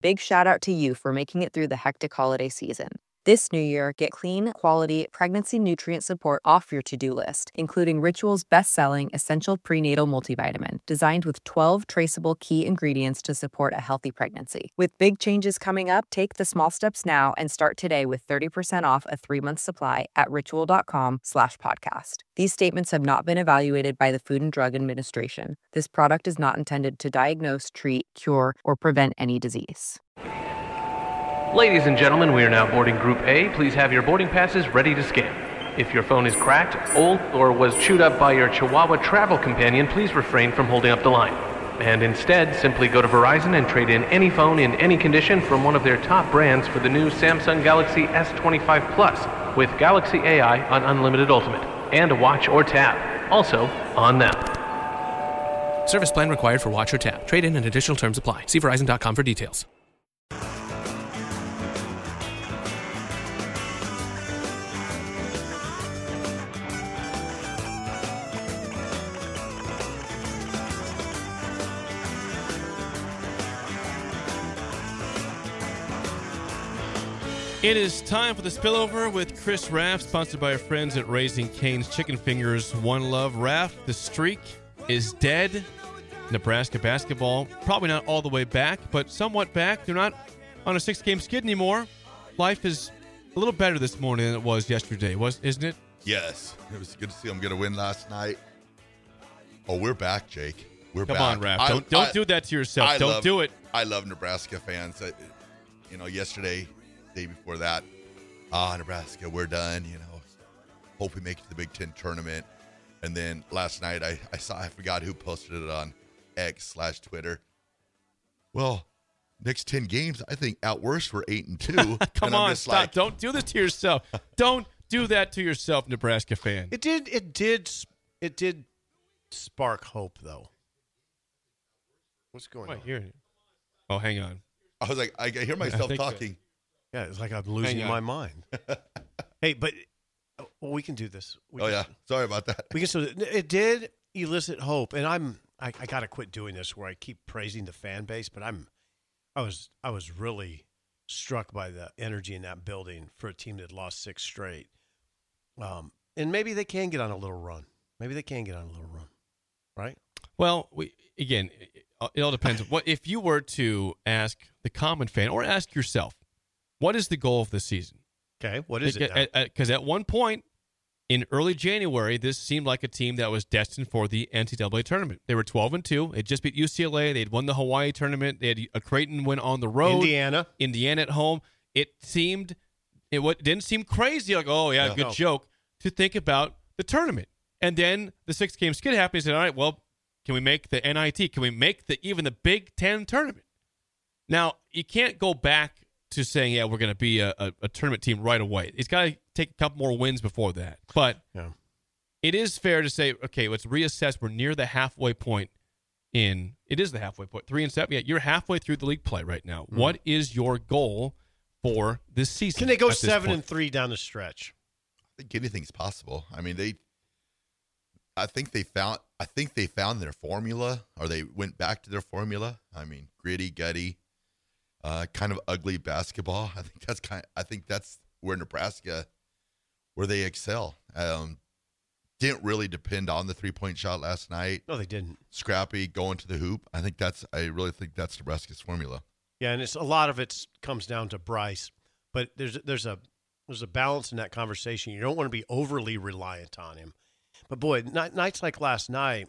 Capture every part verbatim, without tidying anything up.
big shout out to you for making it through the hectic holiday season. This new year, get clean, quality, pregnancy nutrient support off your to-do list, including Ritual's best-selling Essential Prenatal Multivitamin, designed with twelve traceable key ingredients to support a healthy pregnancy. With big changes coming up, take the small steps now and start today with thirty percent off a three-month supply at ritual.com slash podcast. These statements have not been evaluated by the Food and Drug Administration. This product is not intended to diagnose, treat, cure, or prevent any disease. Ladies and gentlemen, we are now boarding Group A. Please have your boarding passes ready to scan. If your phone is cracked, old, or was chewed up by your Chihuahua travel companion, please refrain from holding up the line. And instead, simply go to Verizon and trade in any phone in any condition from one of their top brands for the new Samsung Galaxy S twenty-five Plus with Galaxy A I on Unlimited Ultimate and a watch or tab. Also on them. Service plan required for watch or tab. Trade in and additional terms apply. See Verizon dot com for details. It is time for the spillover with Chris Raff, sponsored by our friends at Raising Cane's Chicken Fingers. One Love. Raff, the streak is dead. Nebraska basketball, probably not all the way back, but somewhat back. They're not on a six-game skid anymore. Life is a little better this morning than it was yesterday, was isn't it? Yes. It was good to see them get a win last night. Oh, we're back, Jake. We're Come back. on, Raff. Don't, don't I, do that to yourself. I don't love, do it. I love Nebraska fans. I, you know, yesterday, day before that, ah, Nebraska, we're done. You know, hope we make it to the Big Ten tournament. And then last night, I, I saw, I forgot who posted it on X slash Twitter. Well, next ten games, I think at worst we're eight and two. Come and on, just stop! Like, don't do this to yourself. Don't do that to yourself, Nebraska fan. It did. It did. It did spark hope, though. What's going Wait, on? here. Oh, hang on. I was like, I hear myself think talking. Yeah, it's like I'm losing my mind. Hey, but well, we can do this. We oh can, yeah, sorry about that. We can still. It did elicit hope, and I'm. I, I got to quit doing this where I keep praising the fan base, but I'm. I was. I was really struck by the energy in that building for a team that lost six straight. Um, and maybe they can get on a little run. Maybe they can get on a little run, right? Well, we again, it, it all depends. What if you were to ask the common fan or ask yourself, what is the goal of the season? Okay, what is it? Because at, at, at one point in early January, this seemed like a team that was destined for the N C double A tournament. They were twelve and two. They just beat U C L A. They'd won the Hawaii tournament. They had a Creighton win on the road. Indiana, Indiana at home. It seemed it what didn't seem crazy. Like, oh yeah, no. good No. joke to think about the tournament. And then the six game skid happened. He said, all right, well, can we make the N I T? Can we make the even the Big Ten tournament? Now you can't go back to saying, yeah, we're going to be a, a, a tournament team right away. It's got to take a couple more wins before that. But yeah. It is fair to say, okay, let's reassess. We're near the halfway point in – it is the halfway point. Three and seven. Yeah, you're halfway through the league play right now. Mm. What is your goal for this season? Can they go seven and three down the stretch? I think anything's possible. I mean, they – I think they found – I think they found their formula, or they went back to their formula. I mean, gritty, gutty. Uh, kind of ugly basketball. I think that's kind. Of, I think that's where Nebraska, where they excel. Um, didn't really depend on the three point shot last night. No, they didn't. Scrappy, going to the hoop. I think that's. I really think that's Nebraska's formula. Yeah, and it's a lot of it comes down to Bryce, but there's there's a there's a balance in that conversation. You don't want to be overly reliant on him, but boy, nights like last night.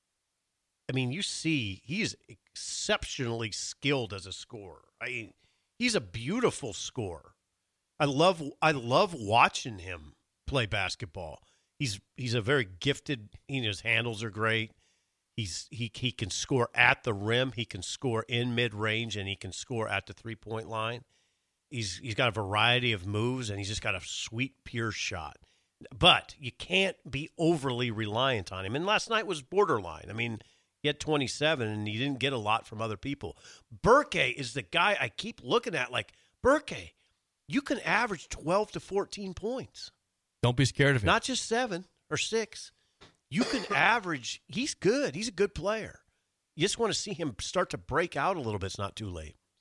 I mean, you see, he's exceptionally skilled as a scorer. I mean, he's a beautiful scorer. I love, I love watching him play basketball. He's he's a very gifted. You know, his handles are great. He's he he can score at the rim. He can score in mid range, and he can score at the three point line. He's he's got a variety of moves, and he's just got a sweet, pure shot. But you can't be overly reliant on him. And last night was borderline. I mean. He had twenty-seven, and he didn't get a lot from other people. Burke is the guy I keep looking at like, Burke, you can average twelve to fourteen points. Don't be scared of him. Not just seven or six. You can average. He's good. He's a good player. You just want to see him start to break out a little bit. It's not too late.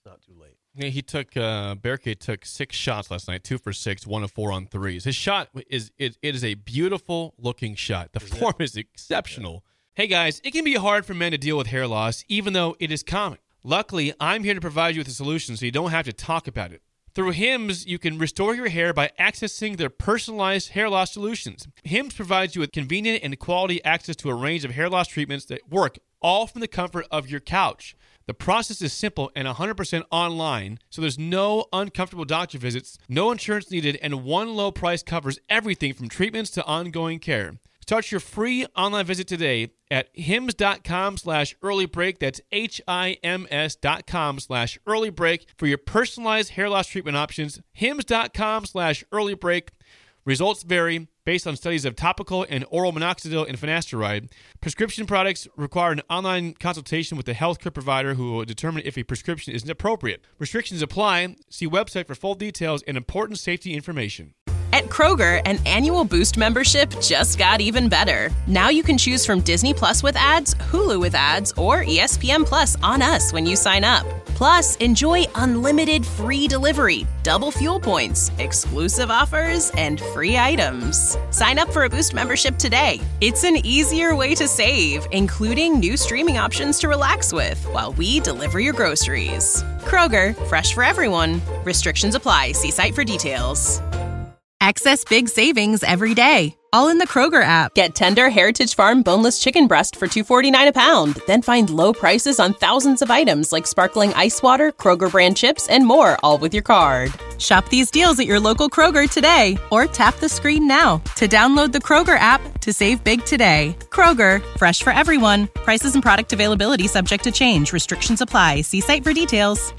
It's not too late. Yeah, he took uh, Berkey took six shots last night, two for six, one of four on threes. His shot is it, it is a beautiful looking shot. The Isn't form it? is exceptional. Yeah. Hey guys, it can be hard for men to deal with hair loss, even though it is common. Luckily, I'm here to provide you with a solution so you don't have to talk about it. Through Hims, you can restore your hair by accessing their personalized hair loss solutions. Hims provides you with convenient and quality access to a range of hair loss treatments that work all from the comfort of your couch. The process is simple and one hundred percent online, so there's no uncomfortable doctor visits, no insurance needed, and one low price covers everything from treatments to ongoing care. Start your free online visit today at hims.com slash early break. That's H-I-M-S dot com slash early break for your personalized hair loss treatment options. Hims.com slash early break. Results vary based on studies of topical and oral minoxidil and finasteride. Prescription products require an online consultation with a healthcare provider who will determine if a prescription is appropriate. Restrictions apply. See website for full details and important safety information. At Kroger, an annual Boost membership just got even better. Now you can choose from Disney Plus with ads, Hulu with ads, or E S P N Plus on us when you sign up. Plus, enjoy unlimited free delivery, double fuel points, exclusive offers, and free items. Sign up for a Boost membership today. It's an easier way to save, including new streaming options to relax with while we deliver your groceries. Kroger, fresh for everyone. Restrictions apply. See site for details. Access big savings every day, all in the Kroger app. Get tender Heritage Farm boneless chicken breast for two dollars and forty-nine cents a pound. Then find low prices on thousands of items like sparkling ice water, Kroger brand chips, and more, all with your card. Shop these deals at your local Kroger today, or tap the screen now to download the Kroger app to save big today. Kroger, fresh for everyone. Prices and product availability subject to change. Restrictions apply. See site for details.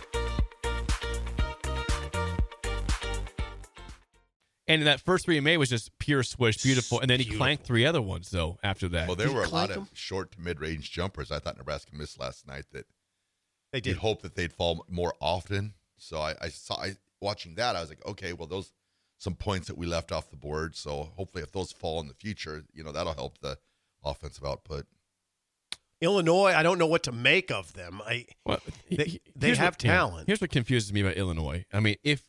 And that first three he made was just pure swish, beautiful. And then he Beautiful. clanked three other ones, though, after that. Well, there Did were he a lot clank of 'em? short to mid-range jumpers I thought Nebraska missed last night that They you'd did. hope that they'd fall more often. So I, I saw I, watching that, I was like, okay, well, those some points that we left off the board. So hopefully, if those fall in the future, you know, that'll help the offensive output. Illinois, I don't know what to make of them. I Well, They- he- they here's have what- yeah. talent. Here's what confuses me about Illinois. I mean, if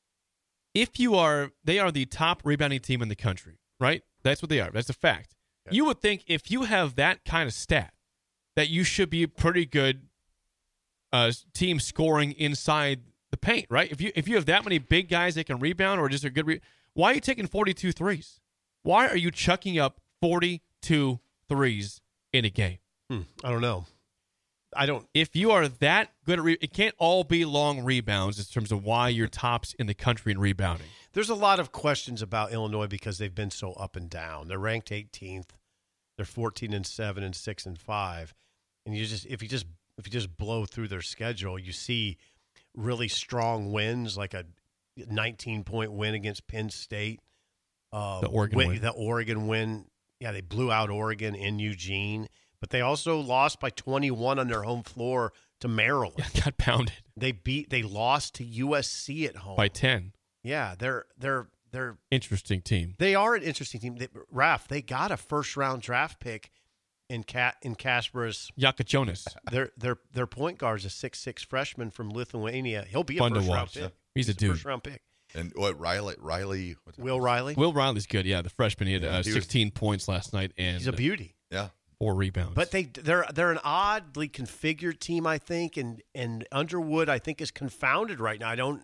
if you are, they are the top rebounding team in the country, right? That's what they are. That's a fact. Okay. You would think if you have that kind of stat, that you should be a pretty good uh, team scoring inside the paint, right? If you if you have that many big guys that can rebound or just a good, re- why are you taking forty-two threes? Why are you chucking up forty-two threes in a game? hmm, I don't know. I don't. If you are that good at re- it can't all be long rebounds in terms of why you're tops in the country in rebounding. There's a lot of questions about Illinois because they've been so up and down. They're ranked eighteenth. They're fourteen and seven and six and five. And you just if you just if you just blow through their schedule, you see really strong wins, like a nineteen point win against Penn State. Uh, The Oregon win. The Oregon win. Yeah, they blew out Oregon in Eugene, but they also lost by twenty-one on their home floor to Maryland. Got pounded They beat. They lost to U S C at home by ten. Yeah, they're they're they're Interesting team. they are an interesting team. They, Raf, they got a first round draft pick in Cat in Kaspar's. Yaka Jonas. Their their their point guard is a six six freshman from Lithuania. He'll be a Fun to first round watch. pick. He's a dude. First round pick. And what Riley Riley what's Will Riley. Will Riley's good. Yeah, the freshman. He had Yeah, uh, he was- sixteen points last night and He's a beauty. Yeah. four rebounds. But they they're they're an oddly configured team, I think, and and Underwood I think is confounded right now. I don't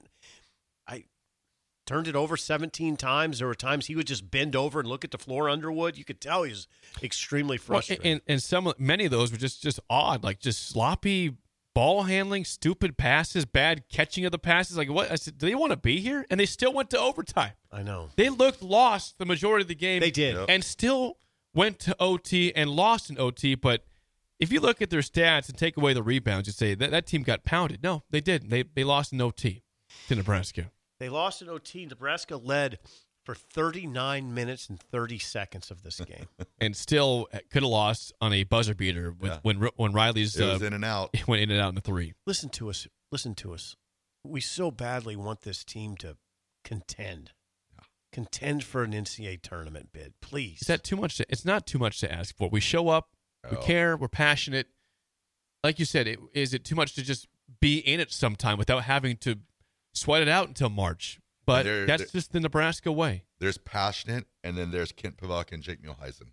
I turned it over seventeen times. There were times he would just bend over and look at the floor. Underwood, you could tell he was extremely Well, frustrated. and and some of- many of those were just just odd, like just sloppy ball handling, stupid passes, bad catching of the passes. Like what? I said, do they want to be here? And they still went to overtime. I know. They looked lost the majority of the game. They did. Yep. and still went to O T and lost in O T. But if you look at their stats and take away the rebounds, you say that that team got pounded. No, they didn't. They they lost in O T to Nebraska. They lost in O T. Nebraska led for thirty-nine minutes and thirty seconds of this game. And still could have lost on a buzzer beater with, Yeah. when when Riley's It was uh, in and out. went in and out in the three. Listen to us. Listen to us. We so badly want this team to contend. Contend for an N C double A tournament bid, please. Is that too much? To, it's not too much to ask for. We show up, we Oh. care, we're passionate. Like you said, it, is it too much to just be in it sometime without having to sweat it out until March. But They're- that's they're- just the Nebraska way. There's passionate, and then there's Kent Pavak and Jake Muehlheisen.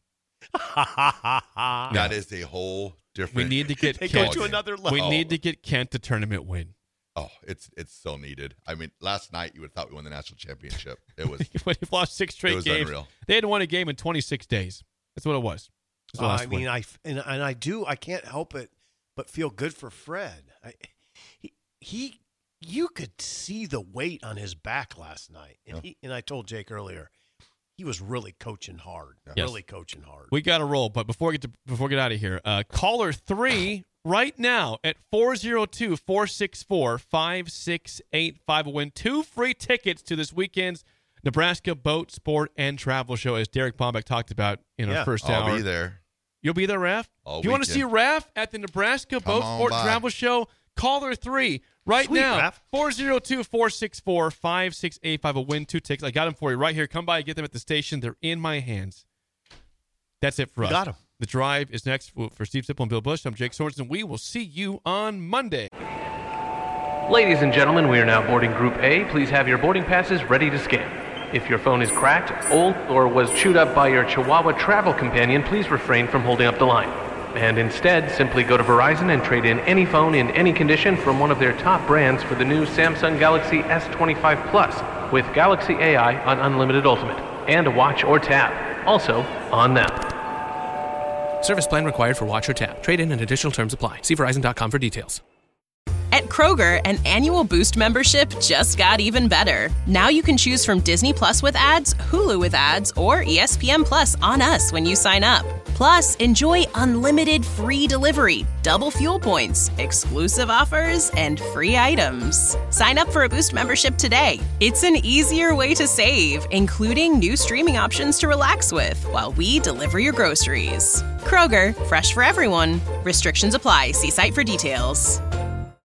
Ah. That is a whole We different. need to get They go Kent. to another level. We need to get Kent a tournament win. Oh, it's it's so needed. I mean, last night you would have thought we won the national championship. It was When he lost six straight It was games, unreal. they had won a game in twenty-six days. That's what it was. It was the Uh, last I mean, win. I and, and I do. I can't help it but feel good for Fred. I, he, he, you could see the weight on his back last night, and Yeah. he and I told Jake earlier, he was really coaching hard. Yes. Really coaching hard. We got to roll, but before we get to before we get out of here, uh, caller three right now at four oh two, four six four, five six eight five will win two free tickets to this weekend's Nebraska Boat, Sport, and Travel Show, as Derek Bombeck talked about in Yeah, our first I'll hour. be there. You'll be there, Raph? All If you want to see weekend. Raph at the Nebraska Come Boat, on Sport, by. Travel Show, caller three right Sweet, now. Raph. four oh two, four six four, five six eight five will win two tickets. I got them for you right here. Come by and get them at the station. They're in my hands. That's it for You us. got 'em. The Drive is next for for Steve Sipple and Bill Bush. I'm Jake Sorensen. We will see you on Monday. Ladies and gentlemen, we are now boarding Group A. Please have your boarding passes ready to scan. If your phone is cracked, old, or was chewed up by your Chihuahua travel companion, please refrain from holding up the line. And instead, simply go to Verizon and trade in any phone in any condition from one of their top brands for the new Samsung Galaxy S twenty-five Plus with Galaxy A I on Unlimited Ultimate and a watch or tab. Also on them. Service plan required for watch or tab. Trade-in and additional terms apply. See Verizon dot com for details. At Kroger, an annual Boost membership just got even better. Now you can choose from Disney Plus with ads, Hulu with ads, or E S P N Plus on us when you sign up. Plus, enjoy unlimited free delivery, double fuel points, exclusive offers, and free items. Sign up for a Boost membership today. It's an easier way to save, including new streaming options to relax with while we deliver your groceries. Kroger, fresh for everyone. Restrictions apply. See site for details.